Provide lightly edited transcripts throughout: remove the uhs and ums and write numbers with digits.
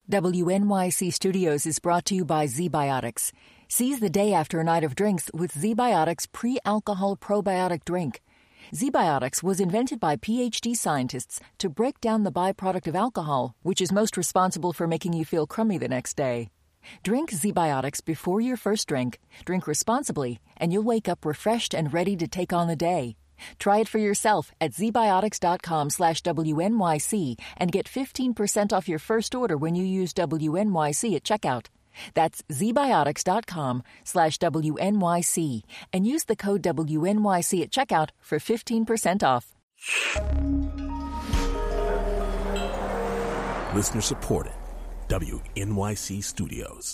WNYC Studios is brought to you by ZBiotics. Seize the day after a night of drinks with ZBiotics pre-alcohol probiotic drink. ZBiotics was invented by PhD scientists to break down the byproduct of alcohol, which is most responsible for making you feel crummy the next day. Drink ZBiotics before your first drink, drink responsibly, and you'll wake up refreshed and ready to take on the day. Try it for yourself at zbiotics.com/WNYC and get 15% off your first order when you use WNYC at checkout. That's zbiotics.com/WNYC and use the code WNYC at checkout for 15% off. Listener supported. WNYC Studios.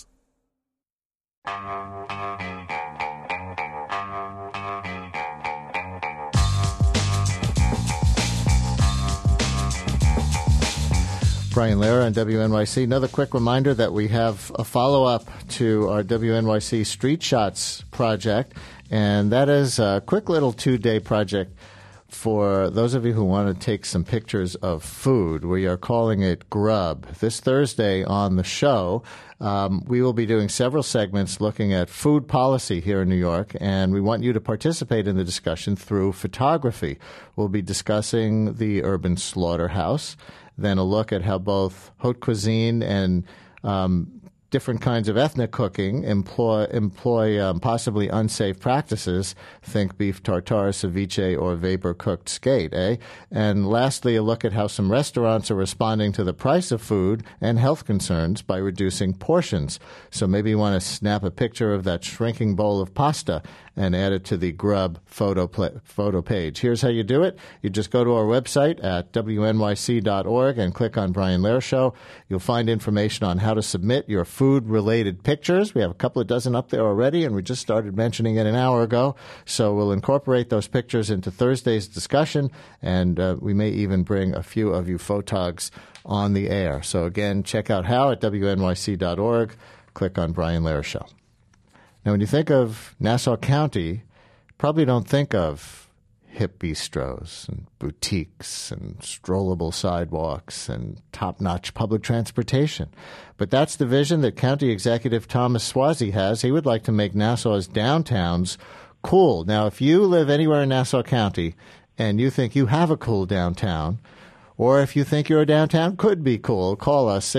Brian Lehrer on WNYC. Another quick reminder that we have a follow-up to our WNYC Street Shots project, and that is a quick little 2-day project for those of you who want to take some pictures of food. We are calling it Grub. This Thursday on the show, we will be doing several segments looking at food policy here in New York, and we want you to participate in the discussion through photography. We'll be discussing the urban slaughterhouse, then a look at how both haute cuisine and different kinds of ethnic cooking employ possibly unsafe practices. Think beef tartare, ceviche, or vapor-cooked skate, And lastly, a look at how some restaurants are responding to the price of food and health concerns by reducing portions. So maybe you want to snap a picture of that shrinking bowl of pasta and add it to the Grub photo page. Here's how you do it. You just go to our website at WNYC.org and click on Brian Lehrer Show. You'll find information on how to submit your food-related pictures. We have a couple of dozen up there already, and we just started mentioning it an hour ago. So we'll incorporate those pictures into Thursday's discussion, and we may even bring a few of you photogs on the air. So again, check out how at WNYC.org. Click on Brian Lehrer Show. Now, when you think of Nassau County, probably don't think of hip bistros and boutiques and strollable sidewalks and top-notch public transportation. But that's the vision that County Executive Thomas Suozzi has. He would like to make Nassau's downtowns cool. Now, if you live anywhere in Nassau County and you think you have a cool downtown, or if you think your downtown could be cool, call us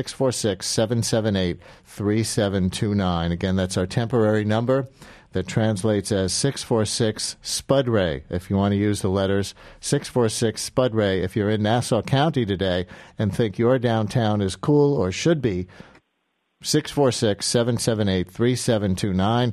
646-778-3729. Again, that's our temporary number that translates as 646-SPUD-RAY. If you want to use the letters 646-SPUD-RAY, if you're in Nassau County today and think your downtown is cool or should be, 646-778-3729,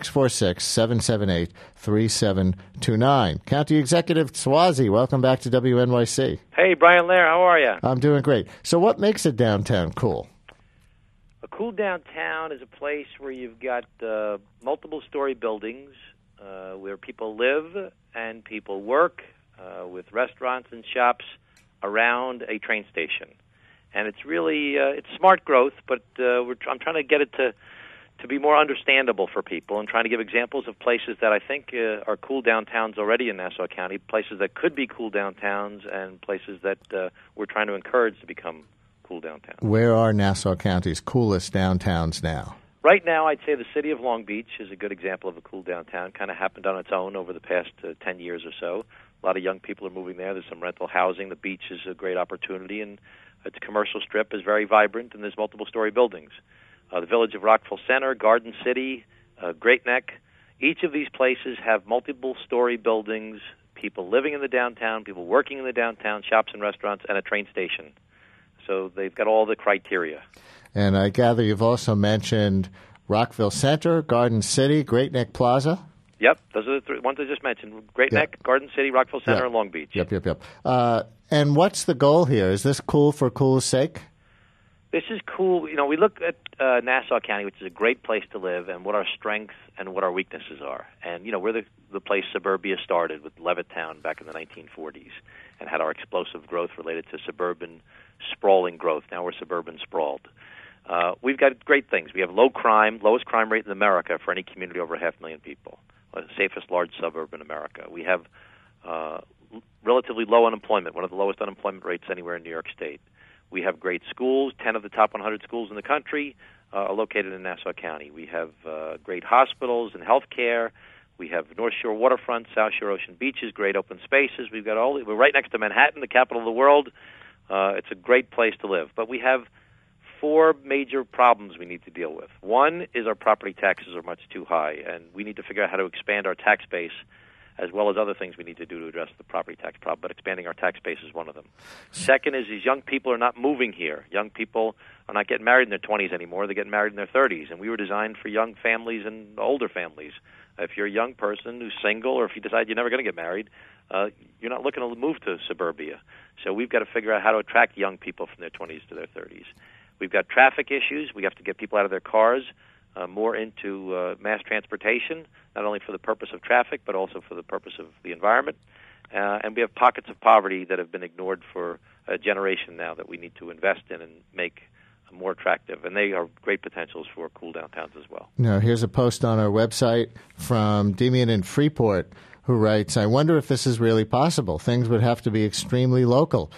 646-778-3729. County Executive Suozzi, welcome back to WNYC. Hey, Brian Lehrer, how are you? I'm doing great. So what makes a downtown cool? A cool downtown is a place where you've got multiple-story buildings where people live and people work, with restaurants and shops around a train station. And it's really it's smart growth, but I'm trying to get it to be more understandable for people and trying to give examples of places that I think are cool downtowns already in Nassau County, places that could be cool downtowns, and places that we're trying to encourage to become cool downtowns. Where are Nassau County's coolest downtowns now? Right now, I'd say the city of Long Beach is a good example of a cool downtown. Kind of happened on its own over the past 10 years or so. A lot of young people are moving there. There's some rental housing. The beach is a great opportunity, and its commercial strip is very vibrant, and there's multiple-story buildings. The village of Rockville Center, Garden City, Great Neck, each of these places have multiple-story buildings, people living in the downtown, people working in the downtown, shops and restaurants, and a train station. So they've got all the criteria. And I gather you've also mentioned Rockville Center, Garden City, Great Neck Plaza. Yep, those are the three ones I just mentioned. Great Neck, Garden City, Rockville Center, and Long Beach. Yep. And what's the goal here? Is this cool for cool's sake? This is cool. You know, we look at Nassau County, which is a great place to live, and what our strengths and what our weaknesses are. And, you know, we're the place suburbia started with Levittown back in the 1940s and had our explosive growth related to suburban sprawling growth. Now we're suburban sprawled. We've got great things. We have low crime, lowest crime rate in America for any community over 500,000 people, the safest large suburb in America. We have relatively low unemployment, one of the lowest unemployment rates anywhere in New York State. We have great schools. 10 of the top 100 schools in the country are located in Nassau County. We have great hospitals and health care. We have North Shore waterfront, South Shore ocean beaches, great open spaces. We're right next to Manhattan, the capital of the world. It's a great place to live. But we have 4 major problems we need to deal with. One is our property taxes are much too high, and we need to figure out how to expand our tax base, as well as other things we need to do to address the property tax problem, but expanding our tax base is one of them. Second is these young people are not moving here. Young people are not getting married in their 20s anymore. They're getting married in their 30s, and we were designed for young families and older families. If you're a young person who's single, or if you decide you're never going to get married, you're not looking to move to suburbia. So we've got to figure out how to attract young people from their 20s to their 30s. We've got traffic issues. We have to get people out of their cars, more into mass transportation, not only for the purpose of traffic, but also for the purpose of the environment. And we have pockets of poverty that have been ignored for a generation now that we need to invest in and make more attractive. And they are great potentials for cool downtowns as well. Now, here's a post on our website from Demian in Freeport, who writes, I wonder if this is really possible. Things would have to be extremely local.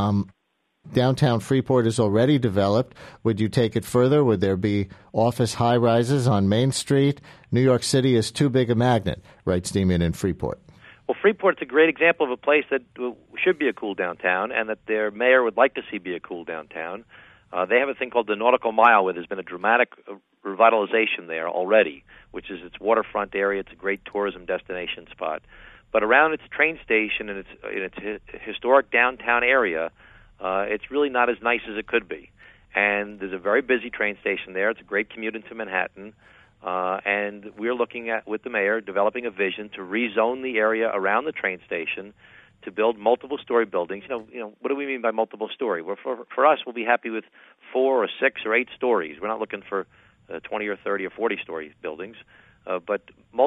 Downtown Freeport is already developed. Would you take it further? Would there be office high-rises on Main Street? New York City is too big a magnet, writes Demian in Freeport. Well, Freeport's a great example of a place that should be a cool downtown and that their mayor would like to see be a cool downtown. They have a thing called the Nautical Mile, where there's been a dramatic revitalization there already, which is its waterfront area. It's a great tourism destination spot. But around its train station and its historic downtown area, it's really not as nice as it could be. And there's a very busy train station there. It's a great commute into Manhattan. And we're looking at, with the mayor, developing a vision to rezone the area around the train station to build multiple-story buildings. You know, what do we mean by multiple-story? Well, for us, we'll be happy with 4 or 6 or 8 stories. We're not looking for 20 or 30 or 40-story buildings, but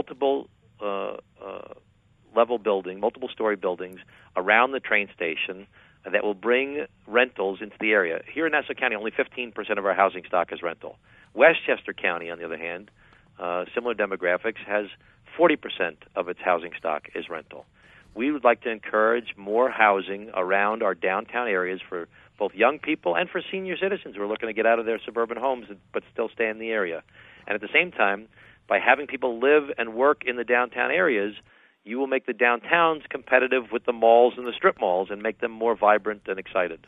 multiple-level building, multiple-story buildings around the train station that will bring rentals into the area. Here in Nassau County, only 15% of our housing stock is rental. Westchester County, on the other hand, similar demographics, has 40% of its housing stock is rental. We would like to encourage more housing around our downtown areas for both young people and for senior citizens who are looking to get out of their suburban homes but still stay in the area. And at the same time, by having people live and work in the downtown areas, you will make the downtowns competitive with the malls and the strip malls and make them more vibrant and exciting.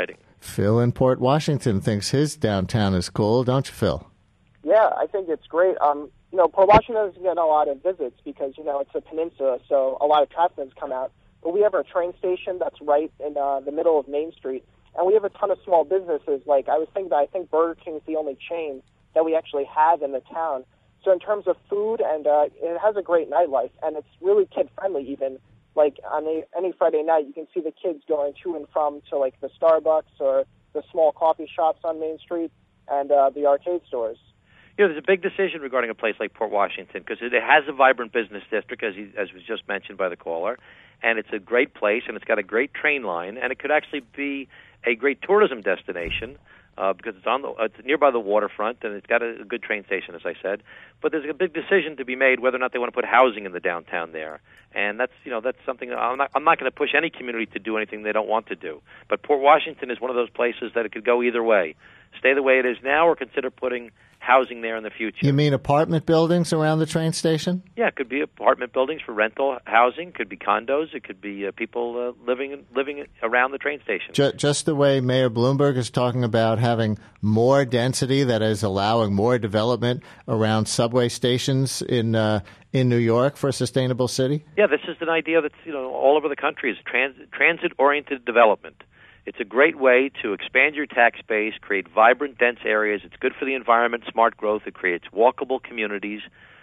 Phil in Port Washington thinks his downtown is cool, don't you, Phil? Yeah, I think it's great. Port Washington doesn't get a lot of visits because, it's a peninsula, so a lot of traffic come out. But we have our train station that's right in the middle of Main Street, and we have a ton of small businesses. Like, I think Burger King is the only chain that we actually have in the town. So in terms of food, and it has a great nightlife, and it's really kid-friendly even. Like, on any Friday night, you can see the kids going to and from to, like, the Starbucks or the small coffee shops on Main Street and the arcade stores. There's a big decision regarding a place like Port Washington because it has a vibrant business district, as was just mentioned by the caller, and it's a great place, and it's got a great train line, and it could actually be a great tourism destination because it's nearby the waterfront, and it's got a good train station, as I said. But there's a big decision to be made whether or not they want to put housing in the downtown there, and that's something I'm not going to push any community to do anything they don't want to do. But Port Washington is one of those places that it could go either way: stay the way it is now, or consider putting housing there in the future. You mean apartment buildings around the train station? Yeah, it could be apartment buildings for rental housing. It could be condos. It could be people living around the train station. Just the way Mayor Bloomberg is talking about having more density, that is allowing more development around subway stations in New York for a sustainable city? Yeah, this is an idea that's all over the country, is transit-oriented development. It's a great way to expand your tax base, create vibrant, dense areas. It's good for the environment, smart growth. It creates walkable communities.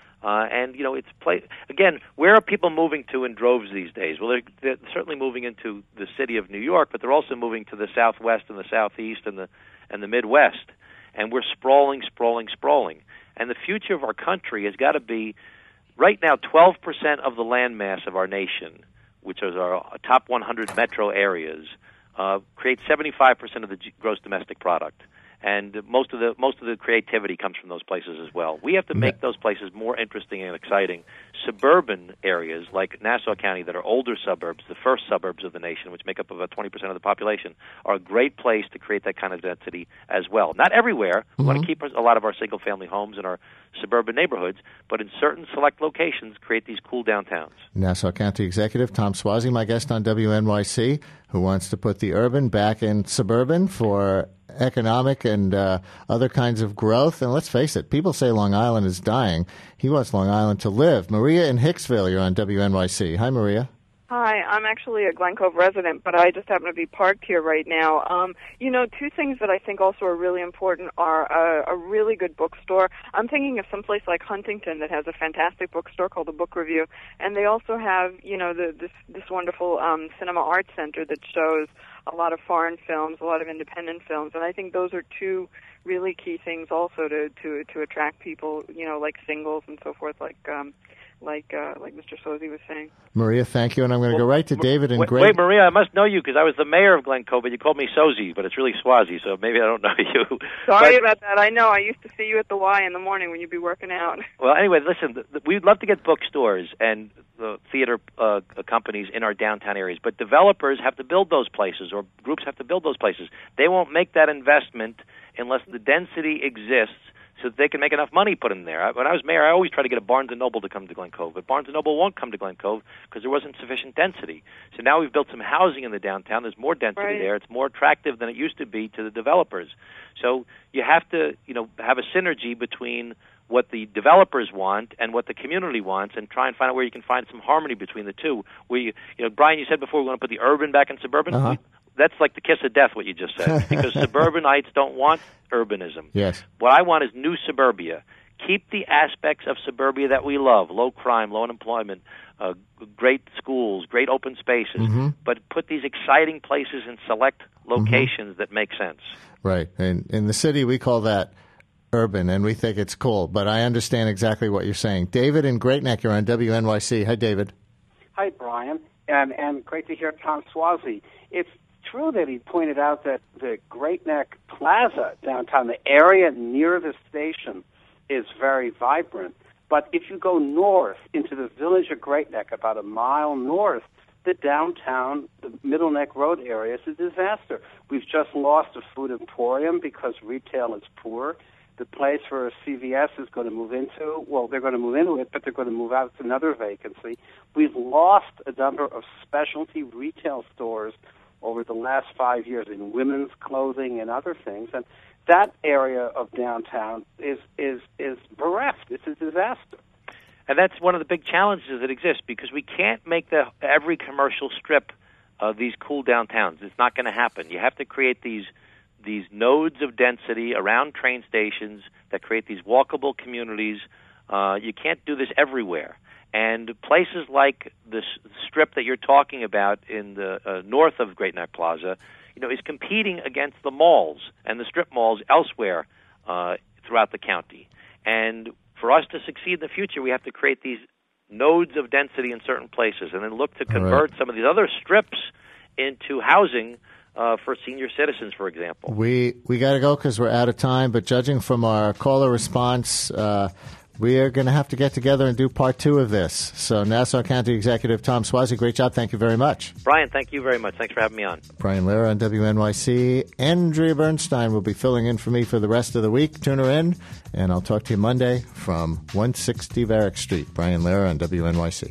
Again, where are people moving to in droves these days? Well, they're certainly moving into the city of New York, but they're also moving to the Southwest and the Southeast and the Midwest. And we're sprawling. And the future of our country has got to be, right now, 12% of the land mass of our nation, which is our top 100 metro areas, creates 75% of the gross domestic product. And most of the creativity comes from those places as well. We have to make those places more interesting and exciting. Suburban areas like Nassau County that are older suburbs, the first suburbs of the nation, which make up about 20% of the population, are a great place to create that kind of density as well. Not everywhere. We want to keep a lot of our single-family homes in our suburban neighborhoods, but in certain select locations, create these cool downtowns. Nassau County Executive Tom Suozzi, my guest on WNYC, who wants to put the urban back in suburban for economic and other kinds of growth. And let's face it, people say Long Island is dying. He wants Long Island to live. Maria in Hicksville, you're on WNYC. Hi, Maria. Hi, I'm actually a Glen Cove resident, but I just happen to be parked here right now. Two things that I think also are really important are a really good bookstore. I'm thinking of someplace like Huntington that has a fantastic bookstore called the Book Review, and they also have, this wonderful cinema arts center that shows a lot of foreign films, a lot of independent films, and I think those are two really key things also to attract people, like singles and so forth, like Mr. Suozzi was saying. Maria, thank you, and I'm going to go right to David and Greg. Wait, Maria, I must know you because I was the mayor of Glen Cove, but you called me Suozzi, but it's really Suozzi, so maybe I don't know you. Sorry about that. I know. I used to see you at the Y in the morning when you'd be working out. Well, anyway, listen, we'd love to get bookstores and theater companies in our downtown areas, but developers have to build those places, or groups have to build those places. They won't make that investment unless the density exists, so that they can make enough money put in there. When I was mayor, I always tried to get a Barnes & Noble to come to Glen Cove, but Barnes & Noble won't come to Glen Cove because there wasn't sufficient density. So now we've built some housing in the downtown. There's more density there. It's more attractive than it used to be to the developers. So you have to, have a synergy between what the developers want and what the community wants, and try and find out where you can find some harmony between the two. Brian, you said before we want to put the urban back in suburban. Uh-huh. That's like the kiss of death, what you just said, because suburbanites don't want urbanism. Yes. What I want is new suburbia. Keep the aspects of suburbia that we love, low crime, low unemployment, great schools, great open spaces, but put these exciting places in select locations that make sense. Right. And in the city, we call that urban, and we think it's cool, but I understand exactly what you're saying. David in Great Neck, you're on WNYC. Hi, David. Hi, Brian, and great to hear Tom Suozzi. It's true that he pointed out that the Great Neck Plaza downtown, the area near the station, is very vibrant. But if you go north into the village of Great Neck, about a mile north, the downtown, the Middle Neck Road area is a disaster. We've just lost a food emporium because retail is poor. The place where CVS is going to move into, well, they're going to move into it, but they're going to move out. It's another vacancy. We've lost a number of specialty retail stores over the last 5 years in women's clothing and other things, and that area of downtown is bereft. It's a disaster. And that's one of the big challenges that exist, because we can't make every commercial strip of these cool downtowns. It's not going to happen. You have to create these nodes of density around train stations that create these walkable communities. You can't do this everywhere. And places like this strip that you're talking about in the north of Great Neck Plaza, is competing against the malls and the strip malls elsewhere throughout the county. And for us to succeed in the future, we have to create these nodes of density in certain places, and then look to convert some of these other strips into housing for senior citizens, for example. We got to go because we're out of time, but judging from our caller response, we are going to have to get together and do part 2 of this. So Nassau County Executive Tom Suozzi, great job. Thank you very much. Brian, thank you very much. Thanks for having me on. Brian Lehrer on WNYC. Andrea Bernstein will be filling in for me for the rest of the week. Tune her in, and I'll talk to you Monday from 160 Varick Street. Brian Lehrer on WNYC.